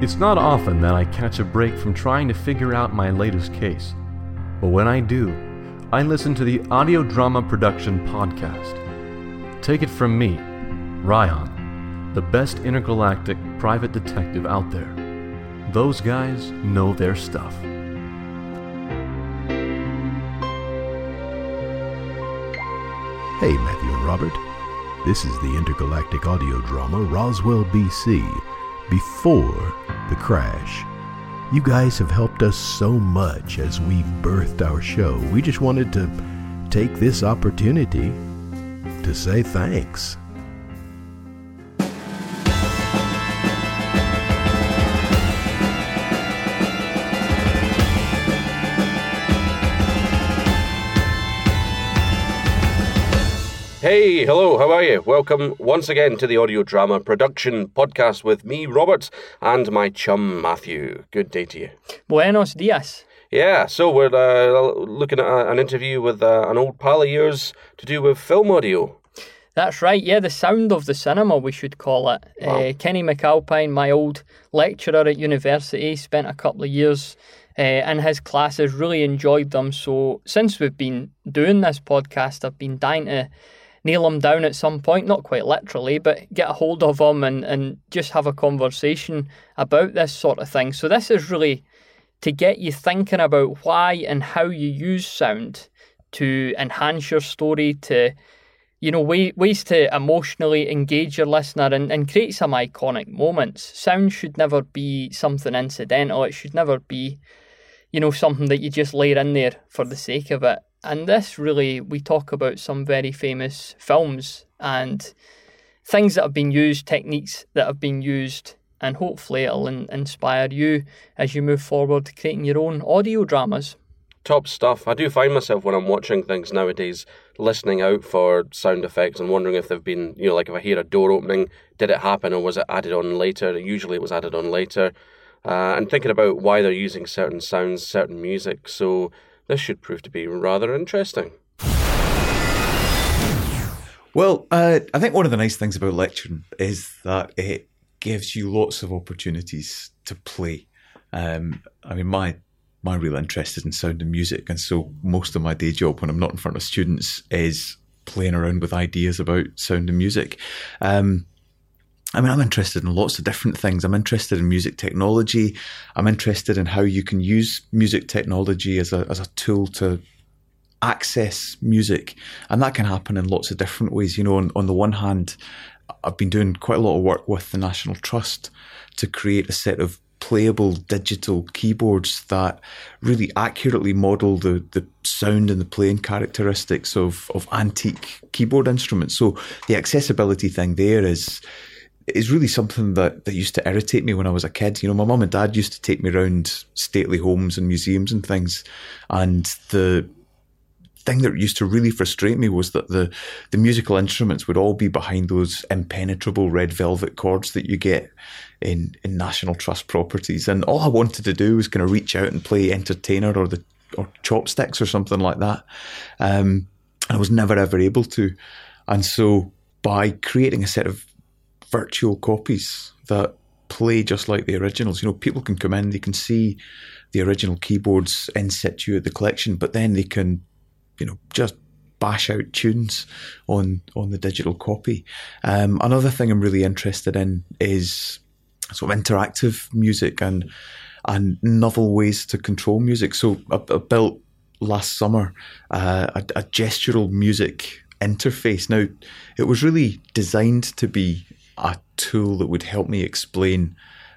It's not often that I catch a break from trying to figure out my latest case, but when I do, I listen to the Audio Drama Production Podcast. Take it from me, Ryan, the best intergalactic private detective out there. Those guys know their stuff. Hey, Matthew and Robert. This is the intergalactic audio drama Roswell, BC, before the crash. You guys have helped us so much as we've birthed our show. We just wanted to take this opportunity to say thanks. Hey, hello, how are you? Welcome once again to the Audio Drama Production Podcast with me, Robert, and my chum, Matthew. Good day to you. Buenos dias. Yeah, so we're looking at an interview with an old pal of yours to do with film audio. That's right, yeah, the sound of the cinema, we should call it. Wow. Kenny McAlpine, my old lecturer at university, spent a couple of years in his classes, really enjoyed them. So since we've been doing this podcast, I've been dying to nail him down at some point, not quite literally, but get a hold of him and just have a conversation about this sort of thing. So this is really to get you thinking about why and how you use sound to enhance your story, to, you know, ways to emotionally engage your listener and create some iconic moments. Sound should never be something incidental. It should never be, you know, something that you just layer in there for the sake of it. And this really, we talk about some very famous films and things that have been used, techniques that have been used, and hopefully it'll inspire you as you move forward creating your own audio dramas. Top stuff. I do find myself when I'm watching things nowadays listening out for sound effects and wondering if they've been, you know, like if I hear a door opening, did it happen or was it added on later? Usually it was added on later. And thinking about why they're using certain sounds, certain music. So this should prove to be rather interesting. Well, I think one of the nice things about lecturing is that it gives you lots of opportunities to play. I mean, my real interest is in sound and music, and so most of my day job when I'm not in front of students is playing around with ideas about sound and music. I mean, I'm interested in lots of different things. I'm interested in music technology. I'm interested in how you can use music technology as a tool to access music. And that can happen in lots of different ways. You know, on the one hand, I've been doing quite a lot of work with the National Trust to create a set of playable digital keyboards that really accurately model the sound and the playing characteristics of antique keyboard instruments. So the accessibility thing there is really something that used to irritate me when I was a kid. You know, my mum and dad used to take me around stately homes and museums and things. And the thing that used to really frustrate me was that the musical instruments would all be behind those impenetrable red velvet cords that you get in National Trust properties. And all I wanted to do was kind of reach out and play Entertainer or Chopsticks or something like that. And I was never ever able to. And so by creating a set of virtual copies that play just like the originals. You know, people can come in, they can see the original keyboards in situ at the collection, but then they can, you know, just bash out tunes on the digital copy. Another thing I'm really interested in is sort of interactive music and novel ways to control music. So I built last summer a gestural music interface. Now, it was really designed to be a tool that would help me explain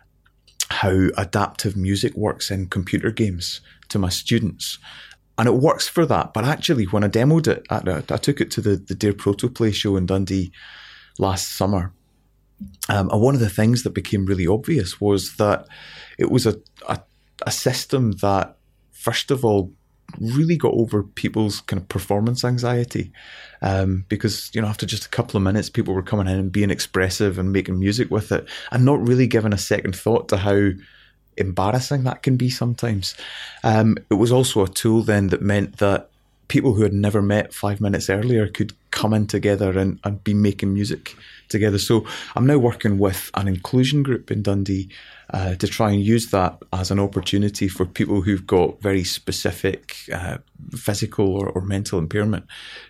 how adaptive music works in computer games to my students. And it works for that. But actually, when I demoed it, I took it to the Dare Protoplay show in Dundee last summer. And one of the things that became really obvious was that it was a system that, first of all, really got over people's kind of performance anxiety, because, you know, after just a couple of minutes, people were coming in and being expressive and making music with it and not really giving a second thought to how embarrassing that can be sometimes. It was also a tool then that meant that people who had never met 5 minutes earlier could coming together and been making music together. So I'm now working with an inclusion group in Dundee to try and use that as an opportunity for people who've got very specific physical or mental impairment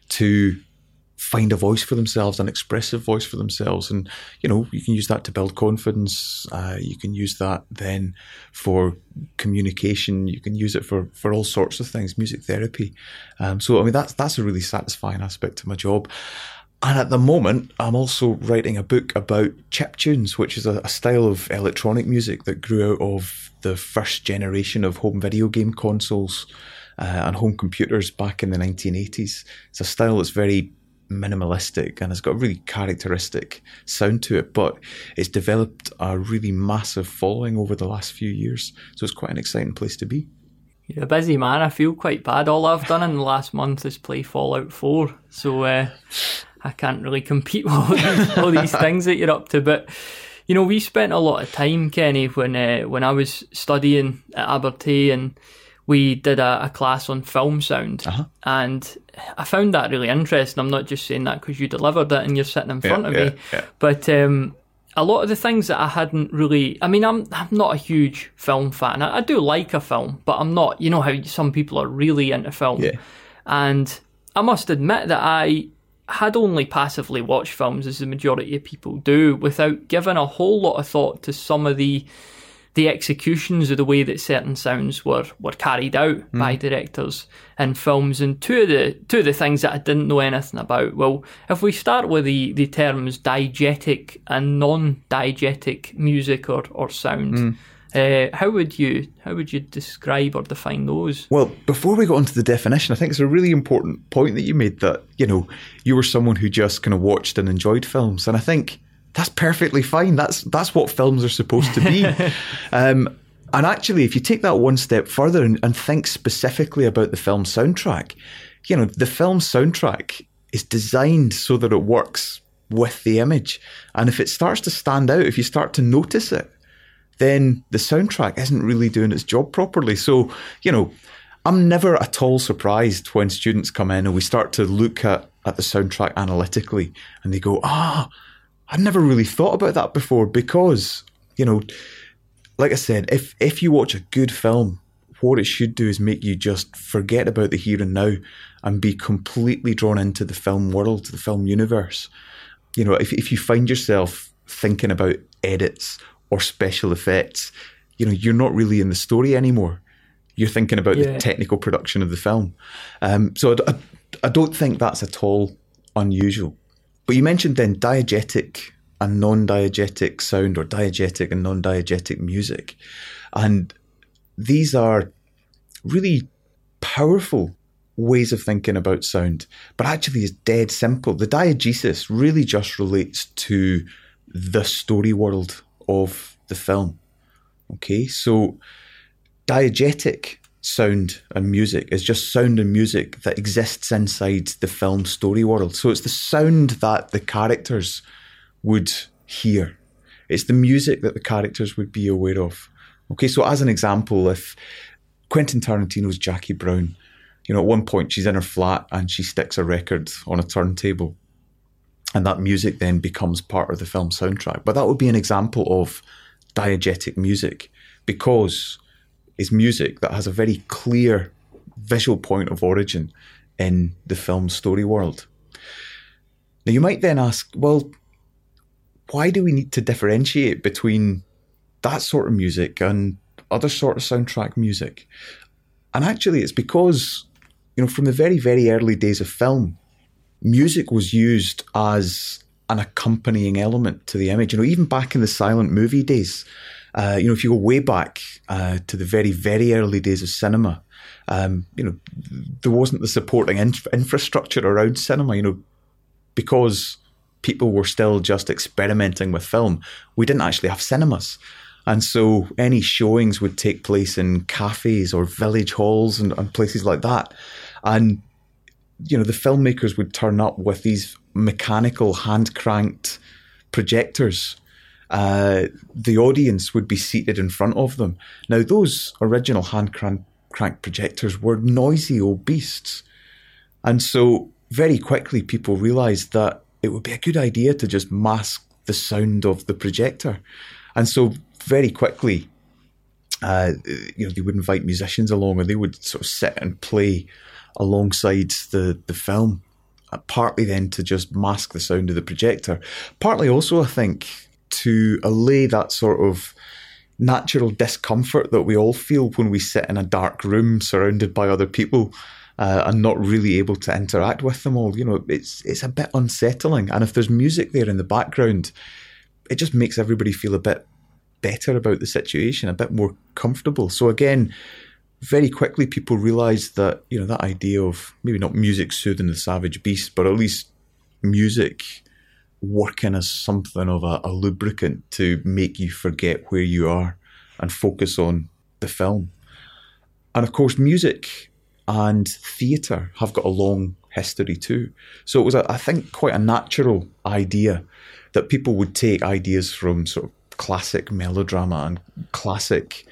to find a voice for themselves, an expressive voice for themselves. And, you know, you can use that to build confidence. You can use that then for communication. You can use it for all sorts of things, music therapy. So, I mean, that's a really satisfying aspect of my job. And at the moment, I'm also writing a book about chiptunes, which is a style of electronic music that grew out of the first generation of home video game consoles and home computers back in the 1980s. It's a style that's very minimalistic and has got a really characteristic sound to it, but it's developed a really massive following over the last few years. So it's quite an exciting place to be. You're a busy man. I feel quite bad. All I've done in the last month is play Fallout 4, so I can't really compete with all these things that you're up to. But, you know, we spent a lot of time, Kenny, when I was studying at Abertay, and we did a class on film sound. And I found that really interesting. I'm not just saying that because you delivered it and you're sitting in front of me. But a lot of the things that I hadn't really... I mean, I'm not a huge film fan. I do like a film, but I'm not... You know how some people are really into film. Yeah. And I must admit that I had only passively watched films, as the majority of people do, without giving a whole lot of thought to some of the executions of the way that certain sounds were carried out by directors in films. And two of the things that I didn't know anything about, well, if we start with the terms diegetic and non-diegetic music or sound, how would you describe or define those? Well, before we got into the definition, I think it's a really important point that you made, that, you know, you were someone who just kind of watched and enjoyed films, and I think that's perfectly fine. That's what films are supposed to be. And actually, if you take that one step further and think specifically about the film soundtrack, you know, the film soundtrack is designed so that it works with the image. And if it starts to stand out, if you start to notice it, then the soundtrack isn't really doing its job properly. So, you know, I'm never at all surprised when students come in and we start to look at the soundtrack analytically and they go, I'd never really thought about that before, because, you know, like I said, if you watch a good film, what it should do is make you just forget about the here and now and be completely drawn into the film world, the film universe. You know, if you find yourself thinking about edits or special effects, you know, you're not really in the story anymore. You're thinking about the technical production of the film. So I don't think that's at all unusual. But you mentioned then diegetic and non-diegetic sound, or diegetic and non-diegetic music. And these are really powerful ways of thinking about sound, but actually it's dead simple. The diegesis really just relates to the story world of the film. Okay, so diegetic sound and music is just sound and music that exists inside the film story world. So it's the sound that the characters would hear. It's the music that the characters would be aware of. Okay, so as an example, if Quentin Tarantino's Jackie Brown, you know, at one point she's in her flat and she sticks a record on a turntable, and that music then becomes part of the film soundtrack. But that would be an example of diegetic music, because it's music that has a very clear visual point of origin in the film story world. Now, you might then ask, well, why do we need to differentiate between that sort of music and other sort of soundtrack music? And actually, it's because, you know, from the very, very early days of film, music was used as an accompanying element to the image. You know, even back in the silent movie days, you know, if you go way back to the very, very early days of cinema, you know, there wasn't the supporting infrastructure around cinema, you know, because people were still just experimenting with film. We didn't actually have cinemas. And so any showings would take place in cafes or village halls and places like that. And, you know, the filmmakers would turn up with these mechanical hand-cranked projectors. The audience would be seated in front of them. Now, those original hand-cranked projectors were noisy old beasts. And so very quickly people realised that it would be a good idea to just mask the sound of the projector. And so very quickly, they would invite musicians along, and they would sort of sit and play alongside the film, partly then to just mask the sound of the projector, partly also, I think, to allay that sort of natural discomfort that we all feel when we sit in a dark room surrounded by other people and not really able to interact with them all. It's a bit unsettling. And if there's music there in the background, it just makes everybody feel a bit better about the situation, a bit more comfortable. So again, very quickly people realised that, that idea of maybe not music soothing the savage beast, but at least music working as something of a lubricant to make you forget where you are and focus on the film. And of course, music and theatre have got a long history too. So it was, I think, quite a natural idea that people would take ideas from sort of classic melodrama and classic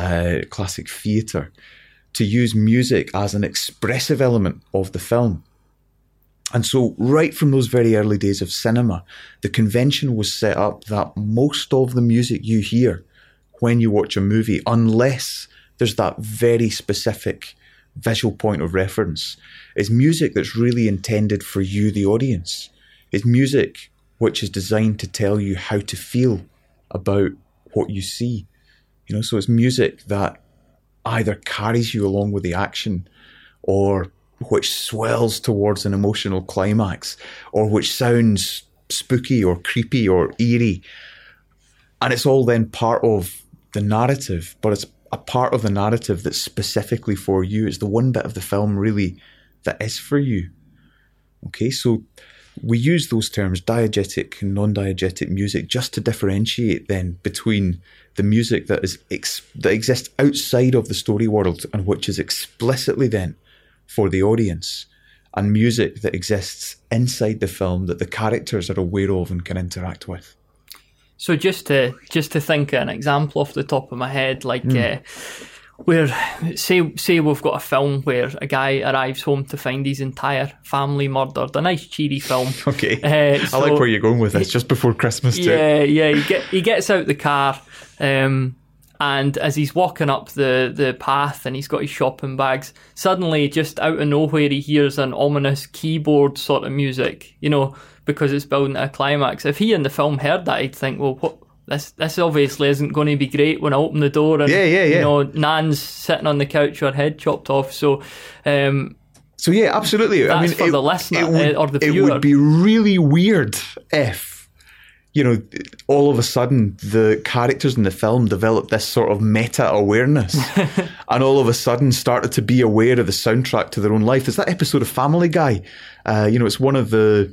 theatre to use music as an expressive element of the film. And so right from those very early days of cinema, the convention was set up that most of the music you hear when you watch a movie, unless there's that very specific visual point of reference, is music that's really intended for you, the audience. It's music which is designed to tell you how to feel about what you see. So it's music that either carries you along with the action, or which swells towards an emotional climax, or which sounds spooky or creepy or eerie. And it's all then part of the narrative, but it's a part of the narrative that's specifically for you. It's the one bit of the film really that is for you. Okay, so we use those terms, diegetic and non-diegetic music, just to differentiate then between the music that exists outside of the story world and which is explicitly then for the audience, and music that exists inside the film that the characters are aware of and can interact with. So just to think of an example off the top of my head, like where say we've got a film where a guy arrives home to find his entire family murdered, a nice cheery film. Okay, I like where you're going with this. Just before Christmas too. Yeah. He gets out the car. And as he's walking up the path and he's got his shopping bags, suddenly just out of nowhere he hears an ominous keyboard sort of music, because it's building a climax. If he in the film heard that, he'd think, well, what, this obviously isn't going to be great when I open the door and Nan's sitting on the couch with her head chopped off. So yeah, absolutely. That's for the listener or the viewer. It would be really weird if, all of a sudden the characters in the film developed this sort of meta-awareness and all of a sudden started to be aware of the soundtrack to their own life. There's that episode of Family Guy. It's one of the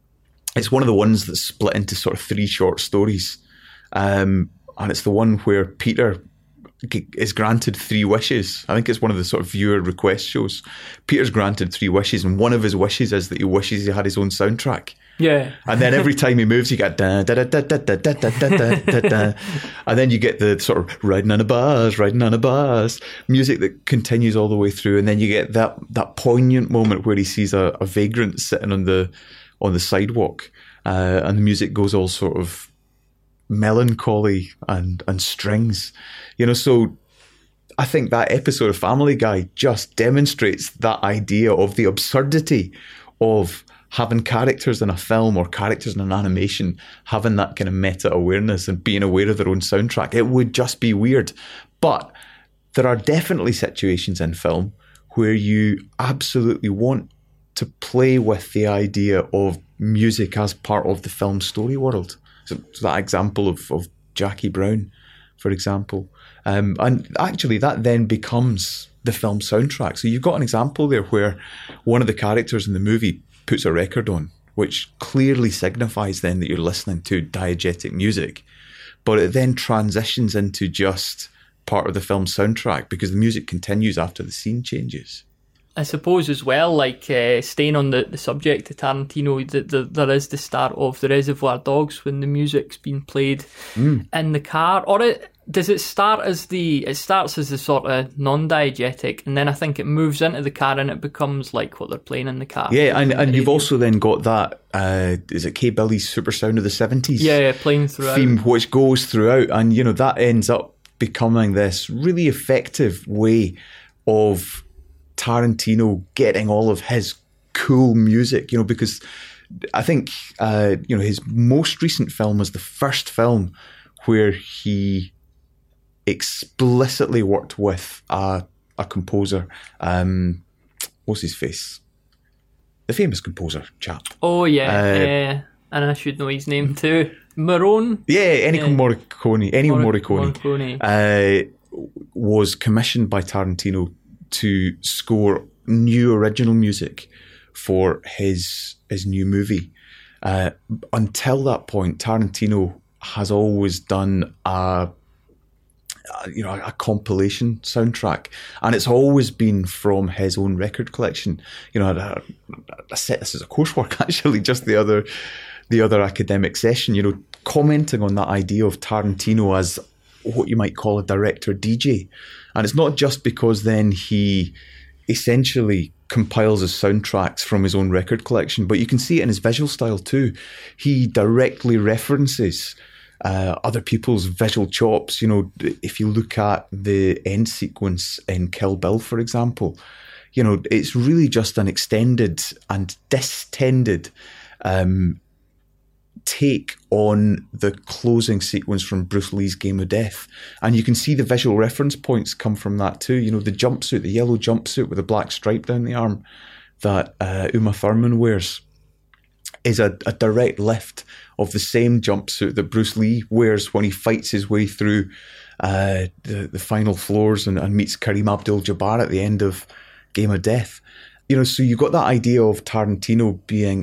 ones that's split into sort of 3 short stories. And it's the one where Peter is granted 3 wishes. I think it's one of the sort of viewer request shows. Peter's granted 3 wishes, and one of his wishes is that he wishes he had his own soundtrack. Yeah. And then every time he moves, you get da da da da da da da da da da, and then you get the sort of riding on a bus music that continues all the way through, and then you get that poignant moment where he sees a vagrant sitting on the sidewalk, and the music goes all sort of melancholy and strings, So I think that episode of Family Guy just demonstrates that idea of the absurdity of having characters in a film or characters in an animation having that kind of meta-awareness and being aware of their own soundtrack. It would just be weird. But there are definitely situations in film where you absolutely want to play with the idea of music as part of the film story world. So that example of Jackie Brown, for example. And actually that then becomes the film soundtrack. So you've got an example there where one of the characters in the movie puts a record on, which clearly signifies then that you're listening to diegetic music, but it then transitions into just part of the film soundtrack because the music continues after the scene changes. I suppose as well, like staying on the subject of Tarantino, there is the start of the Reservoir Dogs when the music's been played in the car, or does it start as it starts as the sort of non-diegetic, and then I think it moves into the car and it becomes like what they're playing in the car. Yeah, and you've also then got that, is it Kay Billy's Super Sound of the 70s? Yeah, playing throughout. Theme, which goes throughout, and that ends up becoming this really effective way of Tarantino getting all of his cool music, because I think, his most recent film was the first film where he explicitly worked with a composer. What's his face? The famous composer chap. Oh, yeah. And I should know his name too. Morricone? Yeah, Ennio Morricone. Morricone. Was commissioned by Tarantino to score new original music for his new movie. Until that point, Tarantino has always done a compilation soundtrack, and it's always been from his own record collection. I set this as a coursework actually just the other academic session. Commenting on that idea of Tarantino as what you might call a director DJ, and it's not just because then he essentially compiles his soundtracks from his own record collection, but you can see it in his visual style too. He directly references other people's visual chops. If you look at the end sequence in Kill Bill, for example, it's really just an extended and distended take on the closing sequence from Bruce Lee's Game of Death. And you can see the visual reference points come from that too. The jumpsuit, the yellow jumpsuit with a black stripe down the arm that Uma Thurman wears is a direct lift of the same jumpsuit that Bruce Lee wears when he fights his way through the final floors and meets Kareem Abdul-Jabbar at the end of Game of Death. So you've got that idea of Tarantino being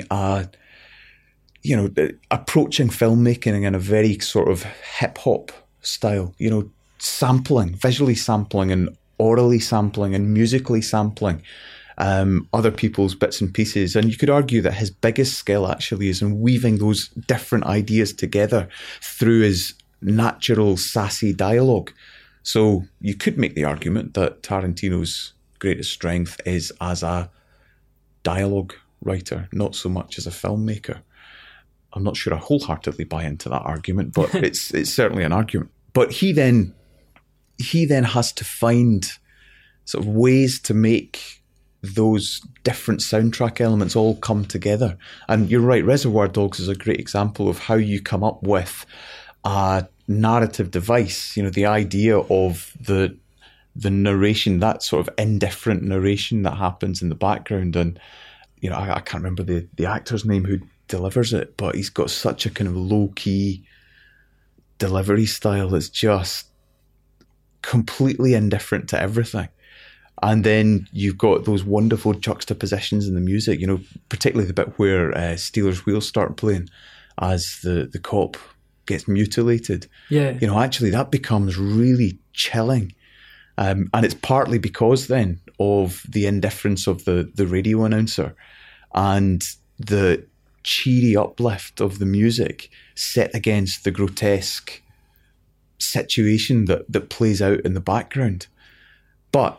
approaching filmmaking in a very sort of hip-hop style, sampling, visually sampling and orally sampling and musically sampling other people's bits and pieces. And you could argue that his biggest skill actually is in weaving those different ideas together through his natural, sassy dialogue. So you could make the argument that Tarantino's greatest strength is as a dialogue writer, not so much as a filmmaker. I'm not sure I wholeheartedly buy into that argument, but it's certainly an argument. But he then has to find sort of ways to make those different soundtrack elements all come together. And you're right, Reservoir Dogs is a great example of how you come up with a narrative device, the idea of the narration, that sort of indifferent narration that happens in the background. And, I can't remember the actor's name who delivers it, but he's got such a kind of low-key delivery style that's just completely indifferent to everything. And then you've got those wonderful juxtapositions in the music, particularly the bit where Steelers Wheels start playing as the cop gets mutilated. Yeah. Actually that becomes really chilling. And it's partly because then of the indifference of the radio announcer and the cheery uplift of the music set against the grotesque situation that plays out in the background. But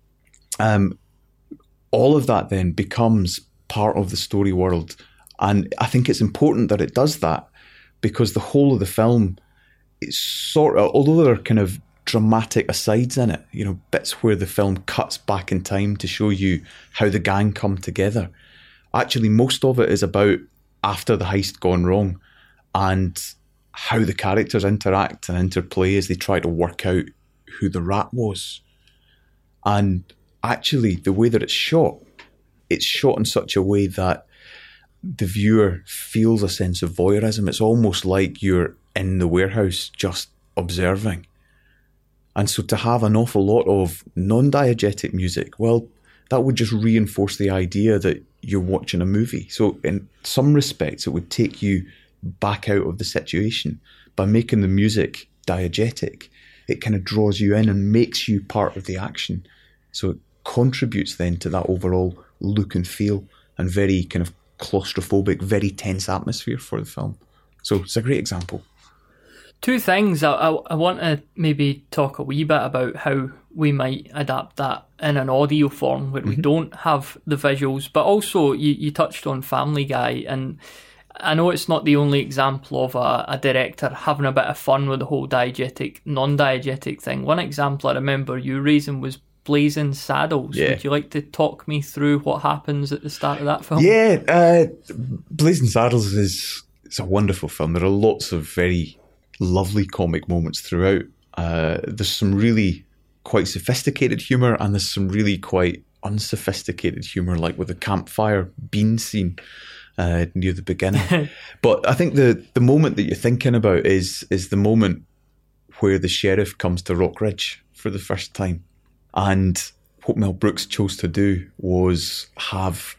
all of that then becomes part of the story world. And I think it's important that it does that, because the whole of the film is sort of, although there are kind of dramatic asides in it, bits where the film cuts back in time to show you how the gang come together. Actually, most of it is about after the heist gone wrong and how the characters interact and interplay as they try to work out who the rat was. And actually, the way that it's shot in such a way that the viewer feels a sense of voyeurism. It's almost like you're in the warehouse just observing. And so to have an awful lot of non-diegetic music, well, that would just reinforce the idea that you're watching a movie. So in some respects, it would take you back out of the situation. By making the music diegetic, it kind of draws you in and makes you part of the action. So it contributes then to that overall look and feel and very kind of claustrophobic, very tense atmosphere for the film. So it's a great example. Two things. I want to maybe talk a wee bit about how we might adapt that in an audio form where we don't have the visuals, but also you touched on Family Guy, and I know it's not the only example of a director having a bit of fun with the whole diegetic, non-diegetic thing. One example I remember you raising was Blazing Saddles. Yeah. Would you like to talk me through what happens at the start of that film? Yeah, Blazing Saddles it's a wonderful film. There are lots of very lovely comic moments throughout. There's some really quite sophisticated humour, and there's some really quite unsophisticated humour, like with the campfire bean scene near the beginning. But I think the moment that you're thinking about is the moment where the sheriff comes to Rockridge for the first time. And what Mel Brooks chose to do was have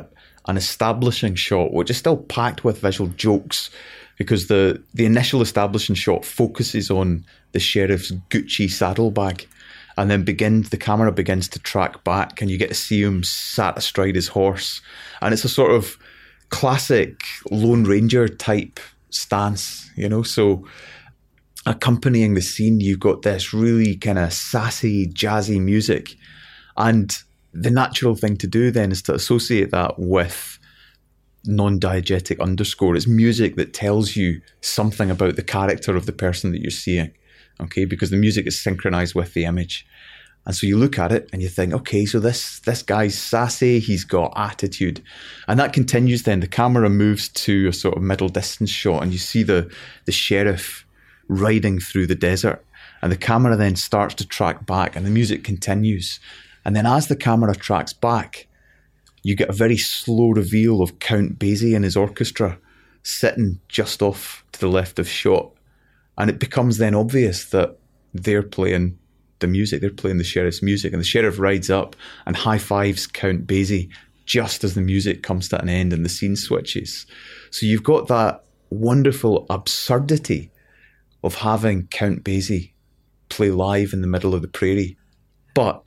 an establishing shot, which is still packed with visual jokes, because the initial establishing shot focuses on the sheriff's Gucci saddlebag, and then the camera begins to track back, and you get to see him sat astride his horse, and it's a sort of classic Lone Ranger type stance, so accompanying the scene, you've got this really kind of sassy, jazzy music, and the natural thing to do then is to associate that with non-diegetic underscore. It's music that tells you something about the character of the person that you're seeing, okay? Because the music is synchronized with the image. And so you look at it and you think, okay, so this guy's sassy, he's got attitude. And that continues then. The camera moves to a sort of middle distance shot, and you see the sheriff riding through the desert. And the camera then starts to track back, and the music continues. And then as the camera tracks back, you get a very slow reveal of Count Basie and his orchestra sitting just off to the left of shot. And it becomes then obvious that they're playing the music, they're playing the sheriff's music. And the sheriff rides up and high-fives Count Basie just as the music comes to an end and the scene switches. So you've got that wonderful absurdity of having Count Basie play live in the middle of the prairie. But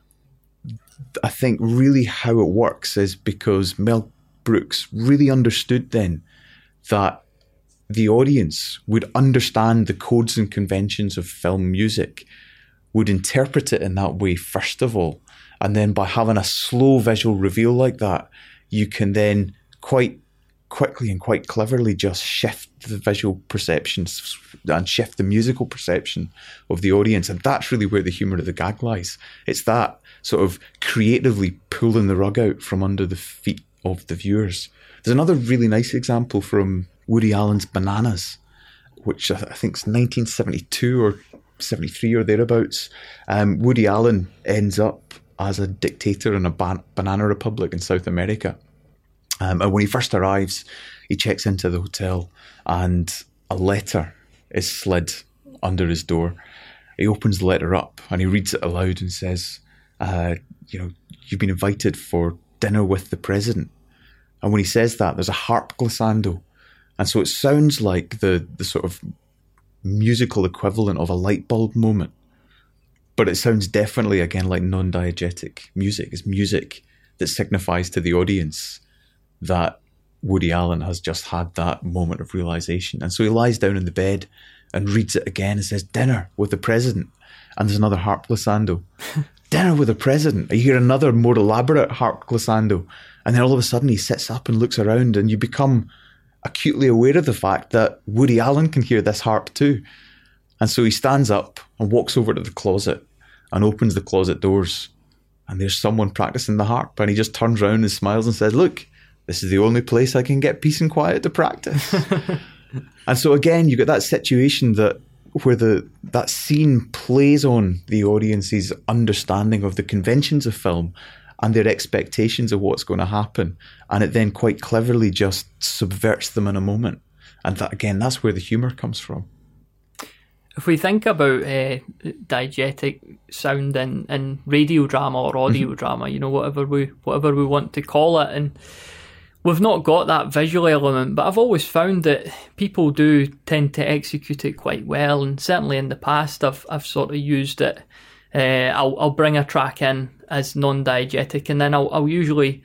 I think really how it works is because Mel Brooks really understood then that the audience would understand the codes and conventions of film music, would interpret it in that way first of all, and then by having a slow visual reveal like that, you can then quite quickly and quite cleverly just shift the visual perceptions and shift the musical perception of the audience. And that's really where the humour of the gag lies. It's that sort of creatively pulling the rug out from under the feet of the viewers. There's another really nice example from Woody Allen's Bananas, which I think is 1972 or 73 or thereabouts. Woody Allen ends up as a dictator in a banana republic in South America. And when he first arrives, he checks into the hotel and a letter is slid under his door. He opens the letter up and he reads it aloud and says, you've been invited for dinner with the president. And when he says that, there's a harp glissando. And so it sounds like the sort of musical equivalent of a light bulb moment. But it sounds definitely, again, like non-diegetic music. It's music that signifies to the audience that Woody Allen has just had that moment of realization. And so he lies down in the bed and reads it again and says, dinner with the president. And there's another harp glissando. Dinner with the president. You hear another more elaborate harp glissando. And then all of a sudden he sits up and looks around and you become acutely aware of the fact that Woody Allen can hear this harp too. And so he stands up and walks over to the closet and opens the closet doors. And there's someone practicing the harp. And he just turns around and smiles and says, look, this is the only place I can get peace and quiet to practice. And so again, you get that situation where that scene plays on the audience's understanding of the conventions of film and their expectations of what's going to happen. And it then quite cleverly just subverts them in a moment. And that, again, that's where the humour comes from. If we think about diegetic sound in radio drama or audio drama, whatever we want to call it, and we've not got that visual element, but I've always found that people do tend to execute it quite well, and certainly in the past I've sort of used it. I'll bring a track in as non-diegetic, and then I'll usually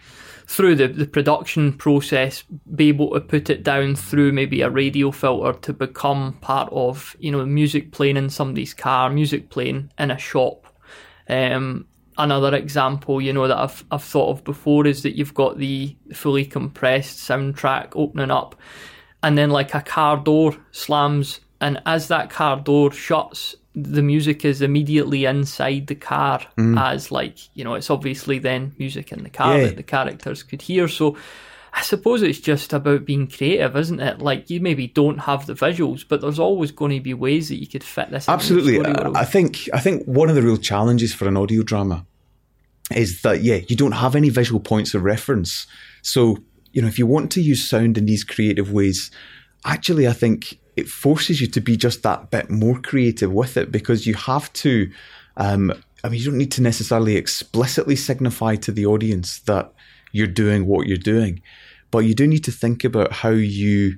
through the production process, be able to put it down through maybe a radio filter to become part of, music playing in somebody's car, music playing in a shop. Another example, that I've thought of before is that you've got the fully compressed soundtrack opening up, and then like a car door slams, and as that car door shuts, the music is immediately inside the car as it's obviously then music in the car that the characters could hear. So I suppose it's just about being creative, isn't it? Like, you maybe don't have the visuals, but there's always going to be ways that you could fit this Absolutely. into the story world. I think one of the real challenges for an audio drama is that, you don't have any visual points of reference. So, if you want to use sound in these creative ways, actually, I think it forces you to be just that bit more creative with it, because you have to, you don't need to necessarily explicitly signify to the audience that you're doing what you're doing, but you do need to think about how you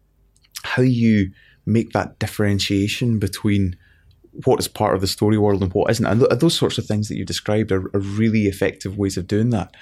make that differentiation between what is part of the story world and what isn't. And those sorts of things that you described are really effective ways of doing that.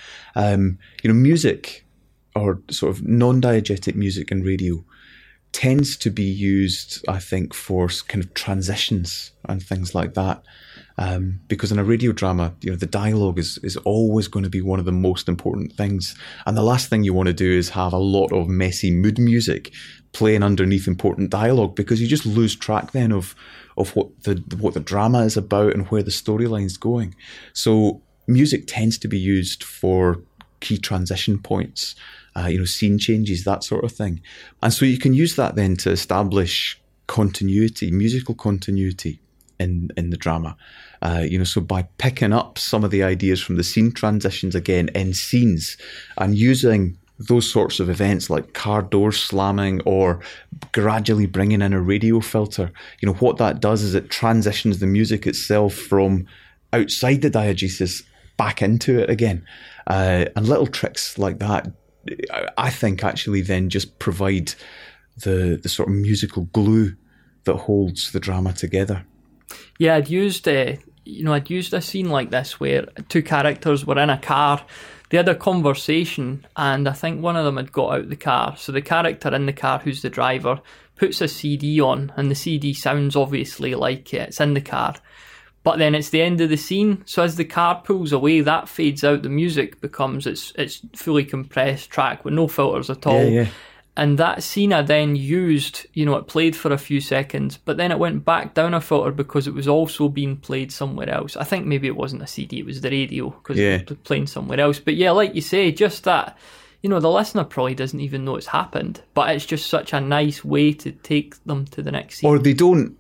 Music, or sort of non-diegetic music in radio, tends to be used, I think, for kind of transitions and things like that. Because in a radio drama, the dialogue is always going to be one of the most important things. And the last thing you want to do is have a lot of messy mood music playing underneath important dialogue, because you just lose track then of what the drama is about and where the storyline's going. So music tends to be used for key transition points, scene changes, that sort of thing. And so you can use that then to establish continuity, musical continuity in the drama. So by picking up some of the ideas from the scene transitions again in scenes, and using those sorts of events like car doors slamming or gradually bringing in a radio filter, what that does is it transitions the music itself from outside the diegesis back into it again. And little tricks like that, I think, actually then just provide the sort of musical glue that holds the drama together. Yeah, I'd used a scene like this where two characters were in a car. They had a conversation, and I think one of them had got out the car. So the character in the car, who's the driver, puts a CD on, and the CD sounds obviously like it's in the car. But then it's the end of the scene, so as the car pulls away, that fades out. The music becomes it's fully compressed track with no filters at all. Yeah. And that scene I then used, it played for a few seconds, but then it went back down a filter because it was also being played somewhere else. I think maybe it wasn't a CD, it was the radio, because it was playing somewhere else. But yeah, like you say, just that, the listener probably doesn't even know it's happened, but it's just such a nice way to take them to the next scene. Or they don't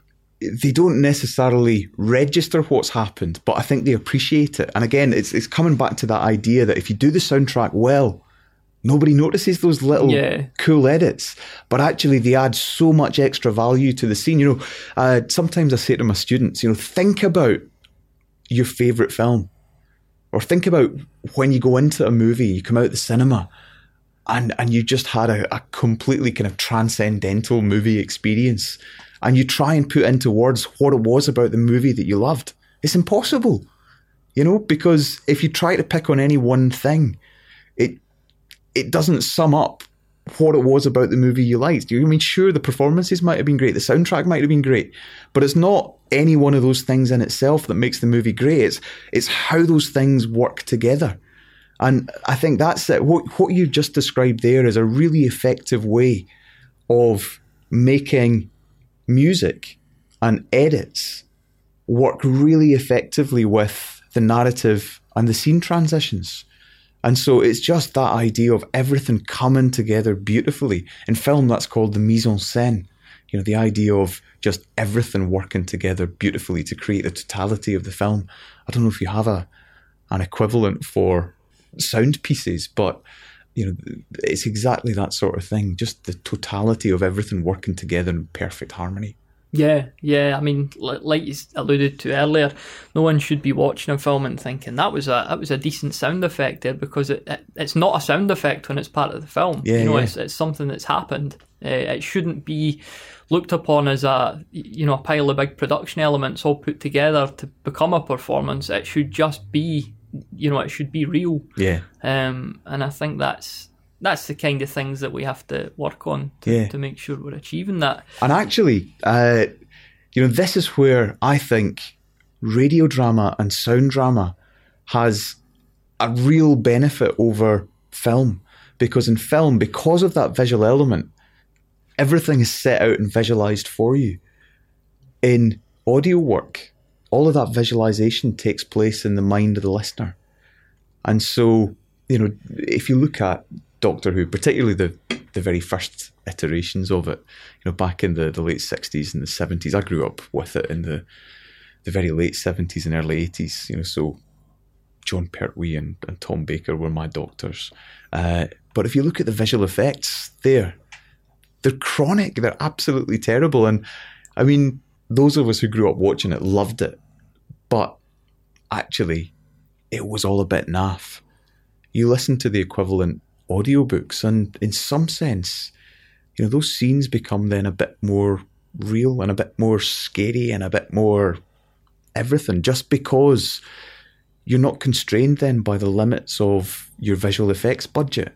necessarily register what's happened, but I think they appreciate it. And again, it's coming back to that idea that if you do the soundtrack well, nobody notices those little cool edits, but actually they add so much extra value to the scene. Sometimes I say to my students, think about your favourite film, or think about when you go into a movie, you come out of the cinema, and you just had a completely kind of transcendental movie experience, and you try and put into words what it was about the movie that you loved. It's impossible, because if you try to pick on any one thing, it doesn't sum up what it was about the movie you liked. Sure, the performances might have been great, the soundtrack might have been great, but it's not any one of those things in itself that makes the movie great. It's how those things work together. And I think that's it. What you just described there is a really effective way of making music and edits work really effectively with the narrative and the scene transitions. And so it's just that idea of everything coming together beautifully. In film, that's called the mise en scène. The idea of just everything working together beautifully to create the totality of the film. I don't know if you have an equivalent for sound pieces, but it's exactly that sort of thing. Just the totality of everything working together in perfect harmony. Yeah. Like you alluded to earlier, no one should be watching a film and thinking that was a decent sound effect there, because it's not a sound effect when it's part of the film. It's something that's happened. It shouldn't be looked upon as a pile of big production elements all put together to become a performance. It should just be it should be real. Yeah. And I think that's the kind of things that we have to work on to make sure we're achieving that. And actually, this is where I think radio drama and sound drama has a real benefit over film. Because in film, because of that visual element, everything is set out and visualized for you. In audio work, all of that visualization takes place in the mind of the listener. And so, if you look at Doctor Who, particularly the very first iterations of it, back in the late 60s and the 70s, I grew up with it in the very late 70s and early 80s, so John Pertwee and Tom Baker were my doctors. But if you look at the visual effects they're chronic, they're absolutely terrible. And I mean, those of us who grew up watching it loved it, but actually it was all a bit naff. You listen to the equivalent audiobooks and in some sense, those scenes become then a bit more real and a bit more scary and a bit more everything, just because you're not constrained then by the limits of your visual effects budget.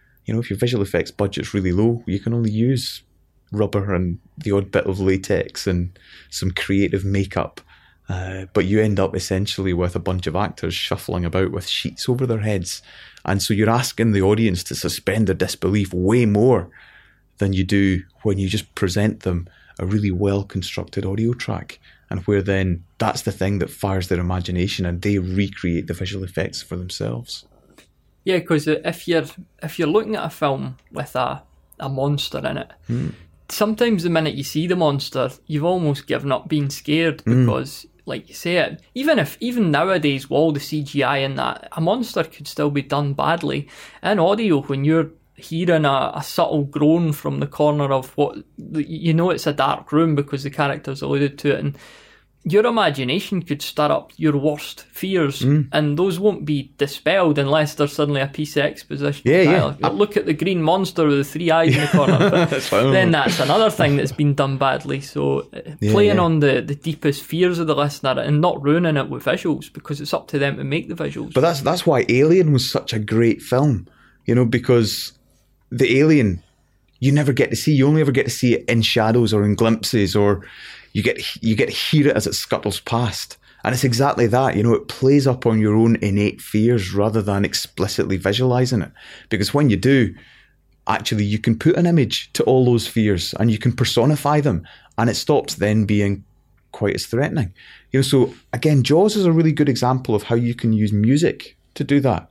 If your visual effects budget's really low, you can only use rubber and the odd bit of latex and some creative makeup. But you end up essentially with a bunch of actors shuffling about with sheets over their heads. And so you're asking the audience to suspend their disbelief way more than you do when you just present them a really well-constructed audio track, and where then that's the thing that fires their imagination and they recreate the visual effects for themselves. Yeah, because if you're looking at a film with a monster in it, sometimes the minute you see the monster, you've almost given up being scared because, like you say, even nowadays, with all the CGI in that, a monster could still be done badly. In audio, when you're hearing a subtle groan from the corner of it's a dark room because the characters alluded to it, and your imagination could stir up your worst fears, and those won't be dispelled unless there's suddenly a piece of exposition. Look at the green monster with the 3 eyes in the corner. But then that's another thing that's been done badly. So playing on the deepest fears of the listener and not ruining it with visuals, because it's up to them to make the visuals. But that's why Alien was such a great film, because the alien you never get to see. You only ever get to see it in shadows or in glimpses, or you get to hear it as it scuttles past. And it's exactly that, it plays up on your own innate fears rather than explicitly visualising it. Because when you do, actually you can put an image to all those fears and you can personify them, and it stops then being quite as threatening. So again, Jaws is a really good example of how you can use music to do that.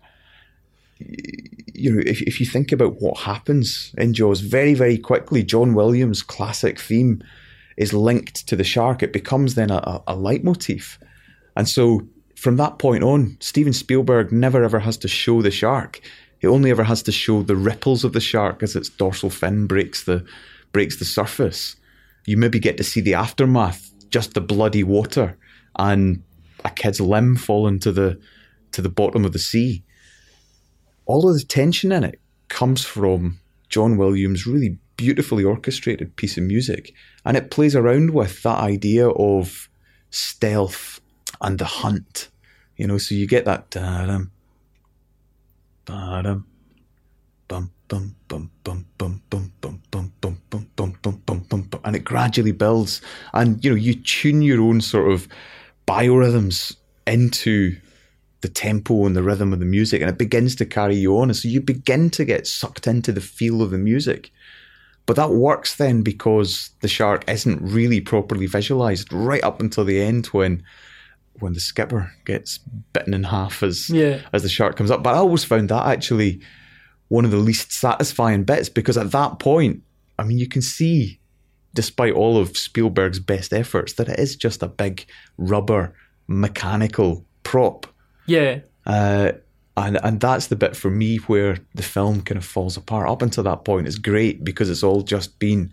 If you think about what happens in Jaws, very, very quickly, John Williams' classic theme is linked to the shark. It becomes then a leitmotif. And so from that point on, Steven Spielberg never ever has to show the shark. He only ever has to show the ripples of the shark as its dorsal fin breaks the surface. You maybe get to see the aftermath, just the bloody water and a kid's limb falling to the bottom of the sea. All of the tension in it comes from John Williams' really beautifully orchestrated piece of music, and it plays around with that idea of stealth and the hunt. So you get that da-dum, ba-dum, bum bum bum bum bum bum bum bum bum bum bum bum bum bum, and it gradually builds, and you tune your own sort of biorhythms into the tempo and the rhythm of the music, and it begins to carry you on, and so you begin to get sucked into the feel of the music. But that works then because the shark isn't really properly visualized right up until the end when the skipper gets bitten in half as the shark comes up. But I always found that actually one of the least satisfying bits, because at that point, I mean, you can see, despite all of Spielberg's best efforts, that it is just a big rubber mechanical prop. Yeah. And that's the bit for me where the film kind of falls apart. Up until that point, it's great because it's all just been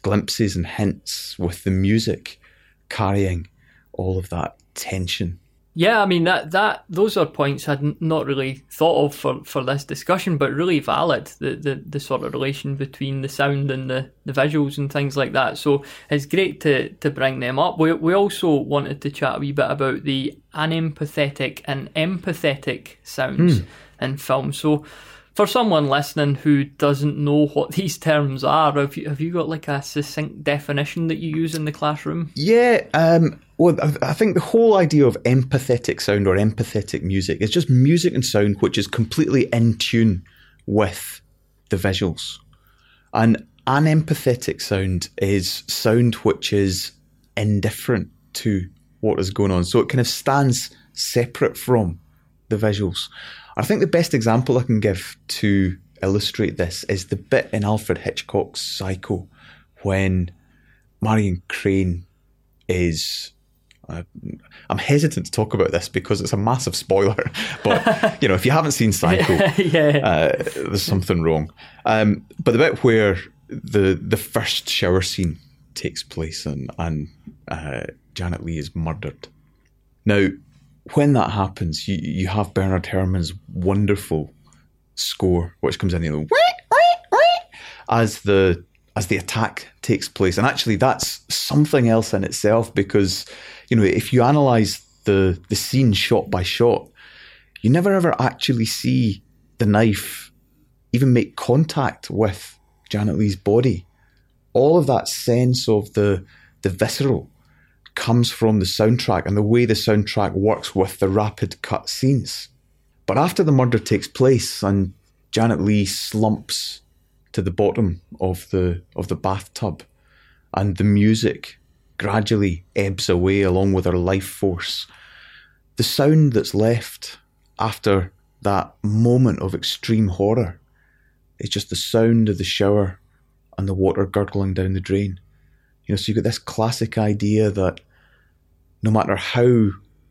glimpses and hints with the music carrying all of that tension Yeah, I mean those are points I'd not really thought of for this discussion, but really valid. The sort of relation between the sound and the visuals and things like that. So it's great to bring them up. We also wanted to chat a wee bit about the unempathetic and empathetic sounds in film. So for someone listening who doesn't know what these terms are, have you got like a succinct definition that you use in the classroom? Yeah, well, I think the whole idea of empathetic sound or empathetic music is just music and sound which is completely in tune with the visuals. And unempathetic sound is sound which is indifferent to what is going on. So it kind of stands separate from the visuals. I think the best example I can give to illustrate this is the bit in Alfred Hitchcock's Psycho when Marion Crane is... I'm hesitant to talk about this because it's a massive spoiler, but if you haven't seen Psycho, there's something wrong. But the bit where the first shower scene takes place and Janet Leigh is murdered. Now, when that happens, you have Bernard Herrmann's wonderful score, which comes in as the attack takes place, and actually that's something else in itself because if you analyse the scene shot by shot, you never ever actually see the knife even make contact with Janet Leigh's body. All of that sense of the visceral comes from the soundtrack and the way the soundtrack works with the rapid cut scenes. But after the murder takes place and Janet Leigh slumps to the bottom of the bathtub and the music gradually ebbs away along with her life force, the sound that's left after that moment of extreme horror is just the sound of the shower and the water gurgling down the drain. So you've got this classic idea that no matter how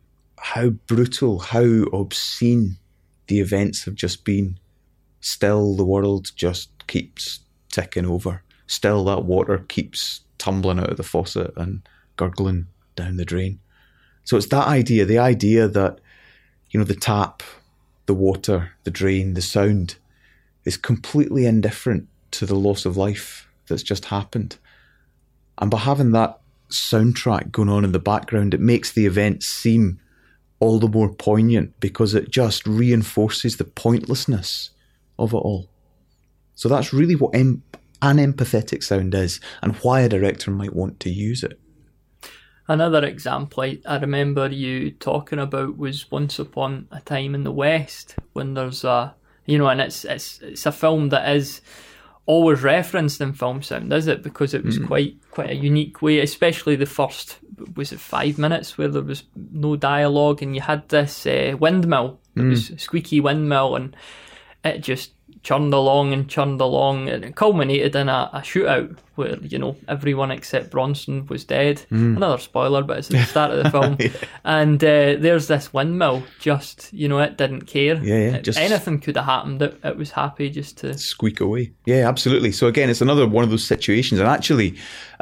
brutal, how obscene the events have just been, still the world just keeps ticking over. Still that water keeps tumbling out of the faucet and gurgling down the drain. So it's that idea, the idea that, the tap, the water, the drain, the sound is completely indifferent to the loss of life that's just happened. And by having that soundtrack going on in the background, it makes the event seem all the more poignant because it just reinforces the pointlessness of it all. So that's really what an empathetic sound is and why a director might want to use it. Another example I remember you talking about was Once Upon a Time in the West, when there's and it's a film that is always referenced in film sound, is it? Because it was quite a unique way, especially the first, was it 5 minutes where there was no dialogue and you had this windmill, it was a squeaky windmill, and it just churned along and it culminated in a shootout where everyone except Bronson was dead. Another spoiler, but it's at the start of the film. Yeah. And there's this windmill, just it didn't care. Just anything could have happened. It was happy just to squeak away. Yeah, absolutely. So again, it's another one of those situations, and actually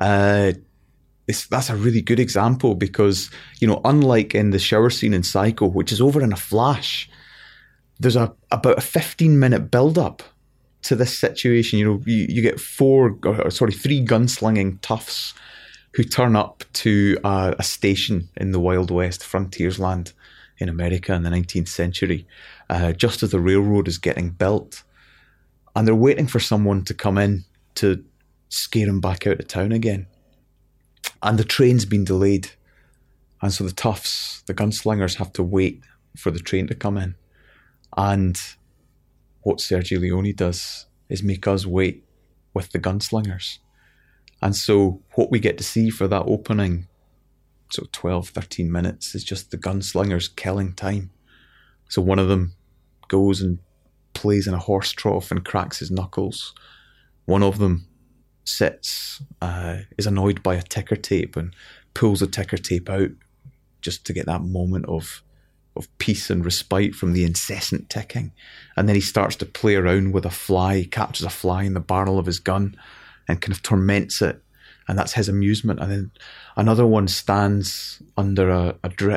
that's a really good example because unlike in the shower scene in Psycho, which is over in a flash, there's about a 15-minute build-up to this situation. You get three gunslinging toughs who turn up to a station in the Wild West, frontiersland in America in the 19th century, just as the railroad is getting built. And they're waiting for someone to come in to scare them back out of town again. And the train's been delayed. And so the toughs, the gunslingers, have to wait for the train to come in. And what Sergio Leone does is make us wait with the gunslingers. And so what we get to see for that opening, 12, 13 minutes, is just the gunslingers killing time. So one of them goes and plays in a horse trough and cracks his knuckles. One of them sits, is annoyed by a ticker tape and pulls the ticker tape out just to get that moment of peace and respite from the incessant ticking. And then he starts to play around with a fly. He captures a fly in the barrel of his gun and kind of torments it. And that's his amusement. And then another one stands under a drip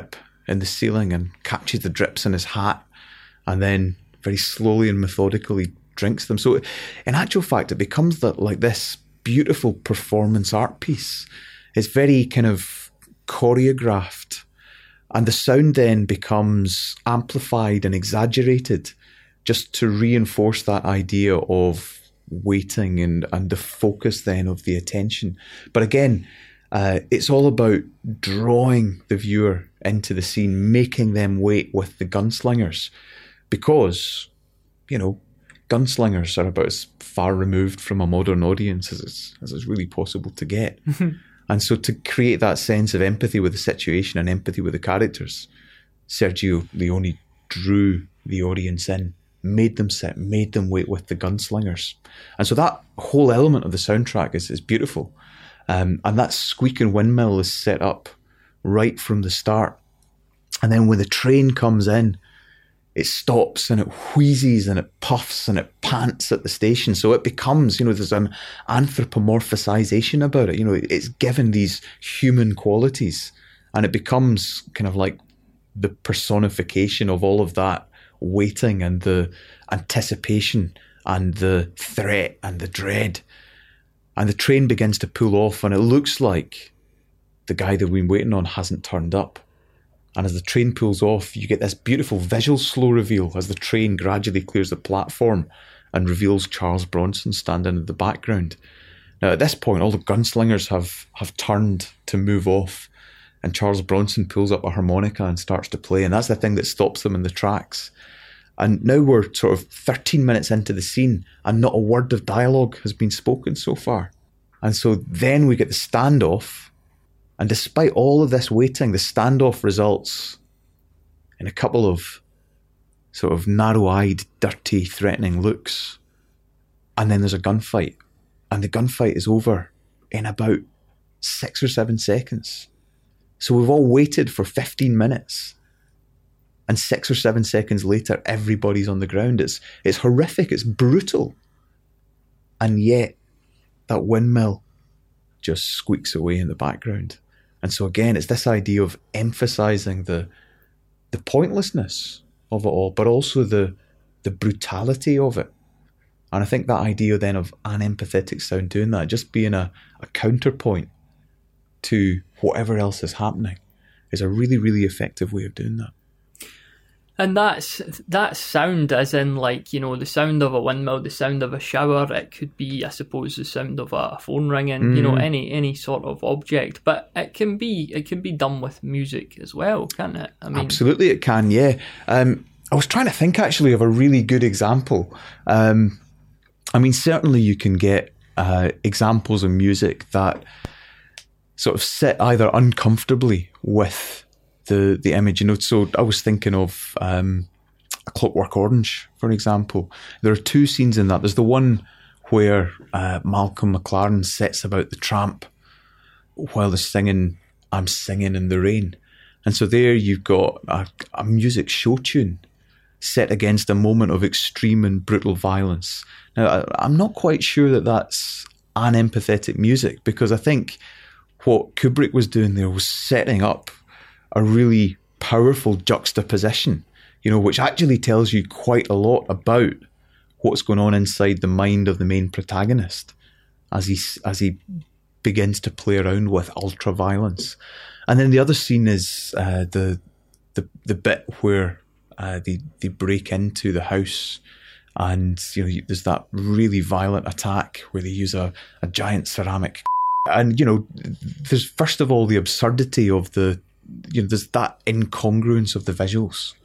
in the ceiling and catches the drips in his hat, and then very slowly and methodically drinks them. So in actual fact, it becomes like this beautiful performance art piece. It's very kind of choreographed, and the sound then becomes amplified and exaggerated just to reinforce that idea of waiting and the focus then of the attention. But again, it's all about drawing the viewer into the scene, making them wait with the gunslingers, because, you know, gunslingers are about as far removed from a modern audience as it's really possible to get. And so to create that sense of empathy with the situation and empathy with the characters, Sergio Leone drew the audience in, made them sit, made them wait with the gunslingers. And so that whole element of the soundtrack is beautiful. And that squeaking windmill is set up right from the start. And then when the train comes in, it stops and it wheezes and it puffs and it pants at the station. So it becomes, you know, there's an anthropomorphization about it. You know, it's given these human qualities, and it becomes kind of like the personification of all of that waiting and the anticipation and the threat and the dread. And the train begins to pull off, and it looks like the guy that we've been waiting on hasn't turned up. And as the train pulls off, you get this beautiful visual slow reveal as the train gradually clears the platform and reveals Charles Bronson standing in the background. Now, at this point, all the gunslingers have turned to move off, and Charles Bronson pulls up a harmonica and starts to play, and that's the thing that stops them in the tracks. And now we're sort of 13 minutes into the scene, and not a word of dialogue has been spoken so far. And so then we get the standoff. And despite all of this waiting, the standoff results in a couple of sort of narrow-eyed, dirty, threatening looks. And then there's a gunfight. And the gunfight is over in about 6 or 7 seconds. So we've all waited for 15 minutes. And 6 or 7 seconds later, everybody's on the ground. It's horrific. It's brutal. And yet, that windmill just squeaks away in the background. And so again, it's this idea of emphasising the pointlessness of it all, but also the brutality of it. And I think that idea then of an empathetic sound doing that, just being a counterpoint to whatever else is happening, is a really, really effective way of doing that. And that sound, as in, like, you know, the sound of a windmill, the sound of a shower. It could be, I suppose, the sound of a phone ringing. You know, any sort of object. But it can be done with music as well, can't it? I mean, absolutely, it can. Yeah. I was trying to think actually of a really good example. I mean, certainly you can get examples of music that sort of sit either uncomfortably with the image, you know. So I was thinking of A Clockwork Orange, for example. There are 2 scenes in that. There's the one where Malcolm McLaren sets about the tramp while they're singing I'm Singing in the Rain. And so there you've got a music show tune set against a moment of extreme and brutal violence. Now, I'm not quite sure that that's unempathetic music, because I think what Kubrick was doing there was setting up a really powerful juxtaposition, you know, which actually tells you quite a lot about what's going on inside the mind of the main protagonist as he begins to play around with ultra violence. And then the other scene is the bit where they break into the house, and you know there's that really violent attack where they use a giant ceramic. And you know, there's first of all the absurdity of there's that incongruence of the visuals.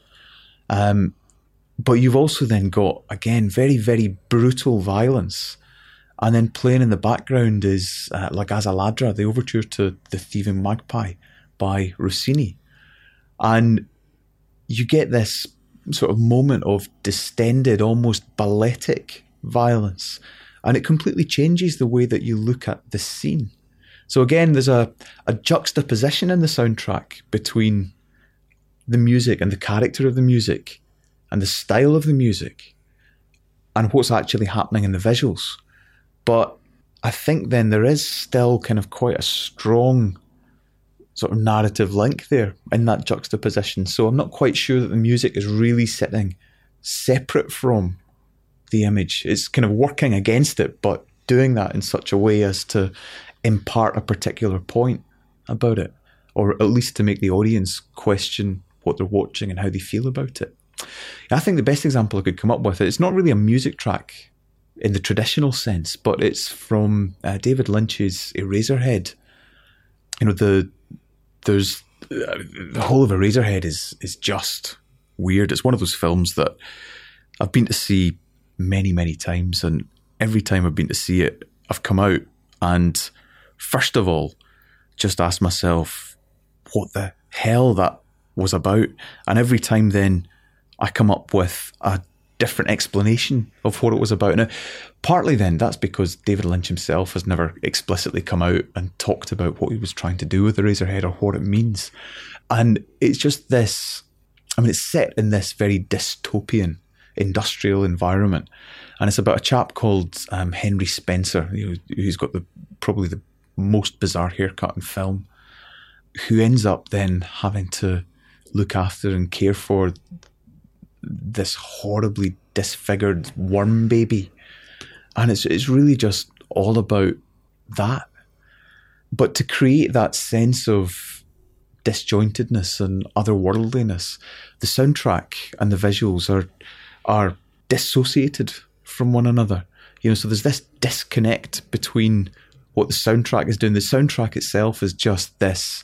But you've also then got, again, very, very brutal violence. And then playing in the background is La Gazza Ladra, the overture to The Thieving Magpie by Rossini. And you get this sort of moment of distended, almost balletic violence. And it completely changes the way that you look at the scene. So again, there's a juxtaposition in the soundtrack between the music and the character of the music and the style of the music and what's actually happening in the visuals. But I think then there is still kind of quite a strong sort of narrative link there in that juxtaposition. So I'm not quite sure that the music is really sitting separate from the image. It's kind of working against it, but doing that in such a way as to impart a particular point about it, or at least to make the audience question what they're watching and how they feel about it. I think the best example I could come up with, it's not really a music track in the traditional sense, but it's from David Lynch's Eraserhead. You know, the whole of Eraserhead is just weird. It's one of those films that I've been to see many, many times, and every time I've been to see it, I've come out and first of all just asked myself what the hell that was about, and every time then I come up with a different explanation of what it was about. Now, partly then that's because David Lynch himself has never explicitly come out and talked about what he was trying to do with Eraserhead or what it means. And it's just this, I mean, it's set in this very dystopian industrial environment. And it's about a chap called Henry Spencer, who's got probably the most bizarre haircut in film, who ends up then having to look after and care for this horribly disfigured worm baby. And it's really just all about that. But to create that sense of disjointedness and otherworldliness, the soundtrack and the visuals are dissociated from one another. You know, so there's this disconnect between what the soundtrack is doing. The soundtrack itself is just this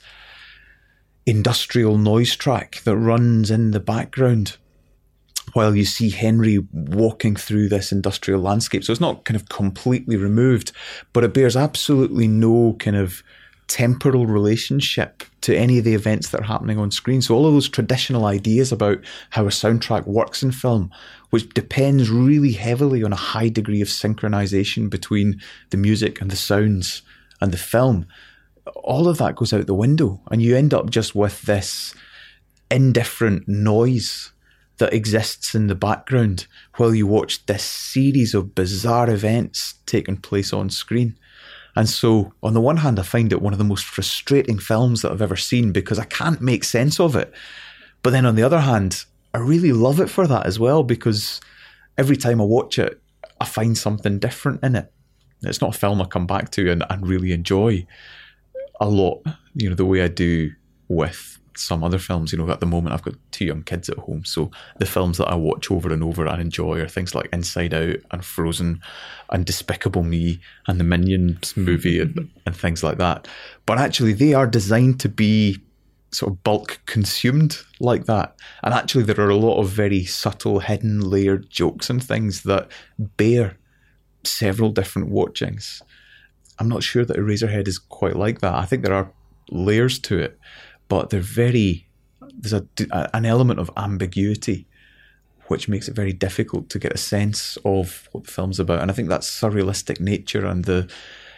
industrial noise track that runs in the background while you see Henry walking through this industrial landscape. So it's not kind of completely removed, but it bears absolutely no kind of temporal relationship to any of the events that are happening on screen. So all of those traditional ideas about how a soundtrack works in film, which depends really heavily on a high degree of synchronization between the music and the sounds and the film, all of that goes out the window, and you end up just with this indifferent noise that exists in the background while you watch this series of bizarre events taking place on screen. And so, on the one hand, I find it one of the most frustrating films that I've ever seen because I can't make sense of it. But then on the other hand, I really love it for that as well, because every time I watch it, I find something different in it. It's not a film I come back to and really enjoy a lot, you know, the way I do with some other films. You know, at the moment I've got 2 young kids at home, so the films that I watch over and over and enjoy are things like Inside Out and Frozen and Despicable Me and the Minions movie and things like that. But actually they are designed to be sort of bulk consumed like that. And actually there are a lot of very subtle, hidden, layered jokes and things that bear several different watchings. I'm not sure that Eraserhead is quite like that. I think there are layers to it, but there's an element of ambiguity which makes it very difficult to get a sense of what the film's about. And I think that surrealistic nature and the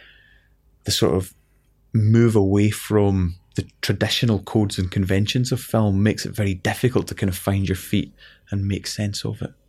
sort of move away from the traditional codes and conventions of film makes it very difficult to kind of find your feet and make sense of it.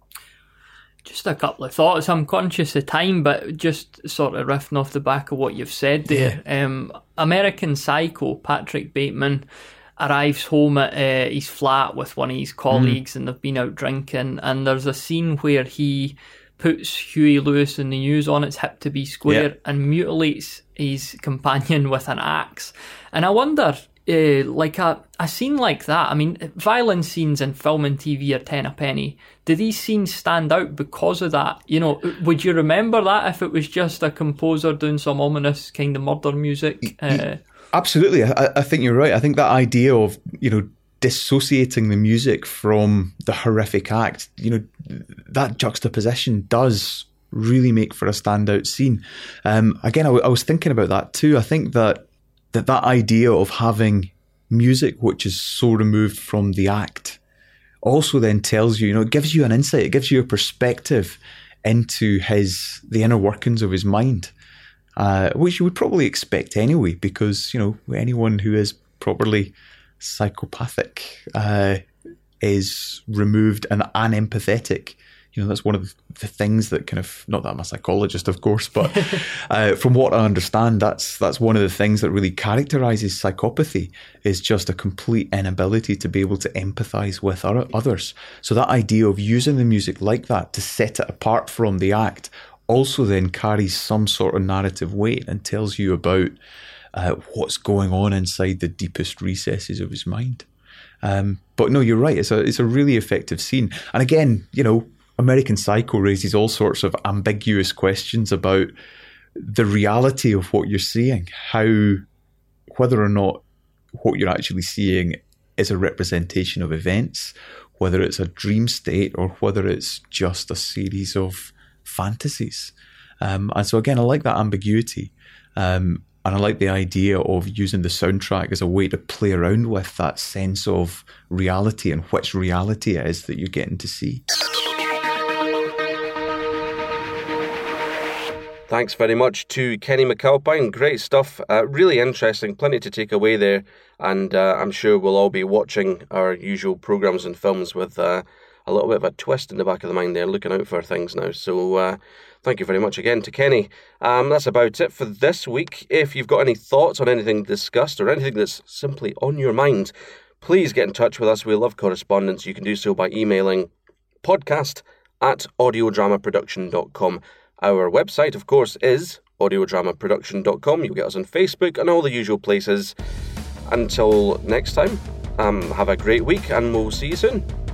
Just a couple of thoughts. I'm conscious of time, but just sort of riffing off the back of what you've said there. Yeah. American Psycho, Patrick Bateman arrives home at his flat with one of his colleagues and they've been out drinking, and there's a scene where he puts Huey Lewis in the News on its hip to be square and mutilates his companion with an axe. And I wonder, like a scene like that, I mean, violent scenes in film and TV are 10 a penny. Do these scenes stand out because of that? You know, would you remember that if it was just a composer doing some ominous kind of murder music? Absolutely. I think you're right. I think that idea of, you know, dissociating the music from the horrific act, you know, that juxtaposition does really make for a standout scene. Again, I was thinking about that too. I think that idea of having music which is so removed from the act also then tells you, you know, it gives you an insight, it gives you a perspective into the inner workings of his mind, which you would probably expect anyway, because, you know, anyone who is properly psychopathic is removed and unempathetic. That's one of the things that kind of, not that I'm a psychologist, of course, but from what I understand, that's one of the things that really characterizes psychopathy, is just a complete inability to be able to empathize with others. So that idea of using the music like that to set it apart from the act also then carries some sort of narrative weight and tells you about what's going on inside the deepest recesses of his mind. But no, you're right. It's a really effective scene. And again, American Psycho raises all sorts of ambiguous questions about the reality of what you're seeing, whether or not what you're actually seeing is a representation of events, whether it's a dream state or whether it's just a series of fantasies. And so again, I like that ambiguity. And I like the idea of using the soundtrack as a way to play around with that sense of reality and which reality it is that you're getting to see. Thanks very much to Kenny McAlpine. Great stuff. Really interesting. Plenty to take away there. And I'm sure we'll all be watching our usual programmes and films with a little bit of a twist in the back of the mind there, looking out for things now. So thank you very much again to Kenny. That's about it for this week. If you've got any thoughts on anything discussed or anything that's simply on your mind, please get in touch with us. We love correspondence. You can do so by emailing podcast@audiodramaproduction.com. Our website, of course, is audiodramaproduction.com. You'll get us on Facebook and all the usual places. Until next time, have a great week and we'll see you soon.